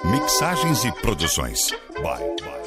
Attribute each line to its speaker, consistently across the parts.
Speaker 1: Mixagens e produções. Vai.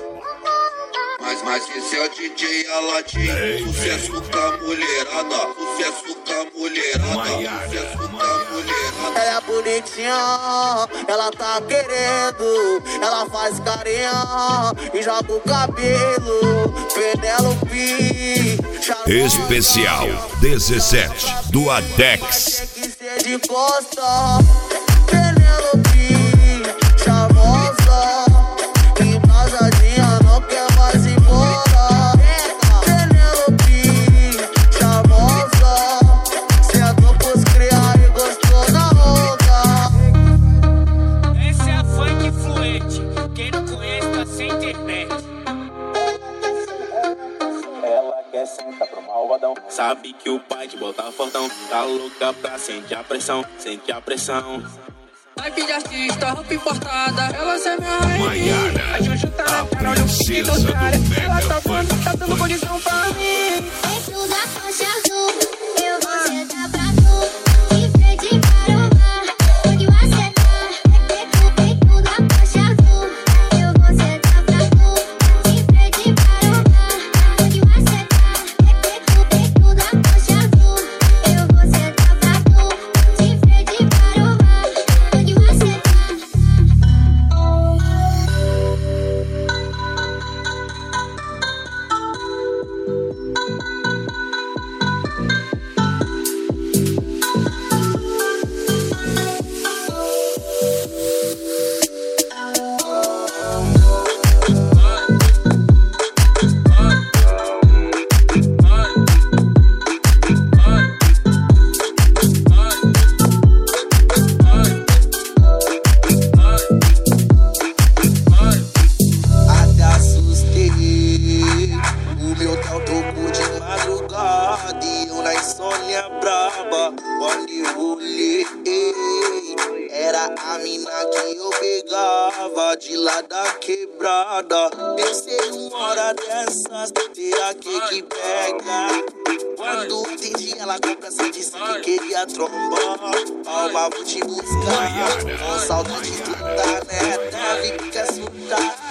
Speaker 2: Mas esse é o DJ Aladim. Sucesso com a mulherada. Sucesso com a mulherada. Sucesso com a mulherada.
Speaker 3: Ela é bonitinha, ela tá querendo. Ela faz carinha e joga o cabelo. Penélope
Speaker 1: Especial 17 do Adex.
Speaker 3: Tem que ser de costa. Penélope charmosa, embasadinha, não quer mais ir embora. Penélope charmosa, sentou pros criar e gostou da roupa.
Speaker 4: Essa é a funk fluente. Quem não conhece tá sem internet.
Speaker 5: Ela quer sentar pro malvadão. Sabe que o pai te bota fortão. Tá louca pra sentir a pressão. Sente a pressão.
Speaker 4: Life de artista, roupa importada. Ela é minha rainha.
Speaker 1: Maiara,
Speaker 4: A Juju tá
Speaker 1: a
Speaker 4: na cara, olha o que
Speaker 1: princesa do
Speaker 4: cara. Ela
Speaker 1: Mega
Speaker 4: tá
Speaker 1: Funk.
Speaker 4: dando condição pra mim.
Speaker 6: Dentro da faixa azul, eu vou sentar pra tu. De frente para o mar, onde você tá. Dentro da faixa azul, eu vou sentar pra tu. De frente para o mar, onde você tá. Dentro da faixa azul, eu vou sentar pra tu. De frente para o mar, onde você tá.
Speaker 3: Até assustei. O meu tal tocou de madrugada e eu na insônia braba. Quando eu olhei, era a mina que eu pegava de lá da quebrada. Pensei uma hora dessas, será que pega? Quando entendi, ela confessa, disse que queria trombar. Alma, vou te buscar. Com saudade de tu tá, né? Deve que quer surtar.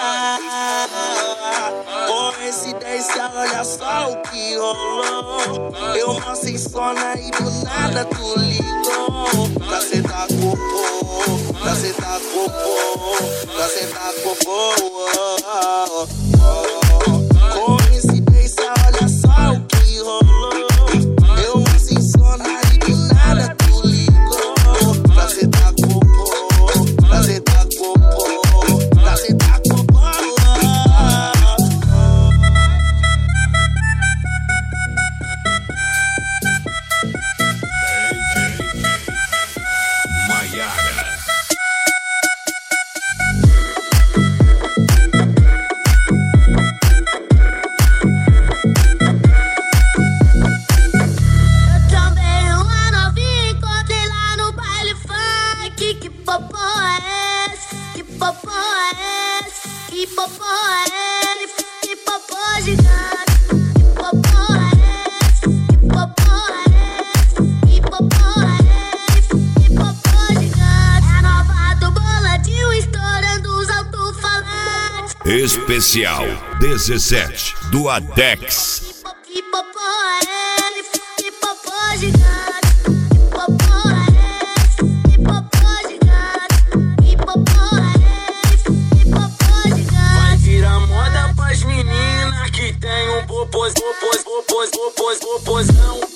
Speaker 3: Coincidência, olha só o que rolou. Eu mal sem sono e do nada tu ligou. Pra sentar cocô, pra sentar cocô, pra sentar cocô. Coincidência, olha só o que rolou. Eu mal sem sono e do nada tu ligou. Pra sentar cocô, pra sentar cocô, pra sentar cocô.
Speaker 1: Maiara.
Speaker 6: Eu também uma novinha encontrei lá no baile funk. Que popô é esse? Que popô é esse? Que popô é esse? Que popô gigante? Que popô é esse? Que popô é esse? Que popô é esse? Que popô gigante? É a nova do boladinho estourando os alto-falantes.
Speaker 1: Especial 17 do Adex.
Speaker 6: Que popô é esse? Que popô gigante? Que popô é esse? Que popô gigante? Que popô é esse? Que popô gigante?
Speaker 5: Vai virar moda pras meninas que tem um popozão.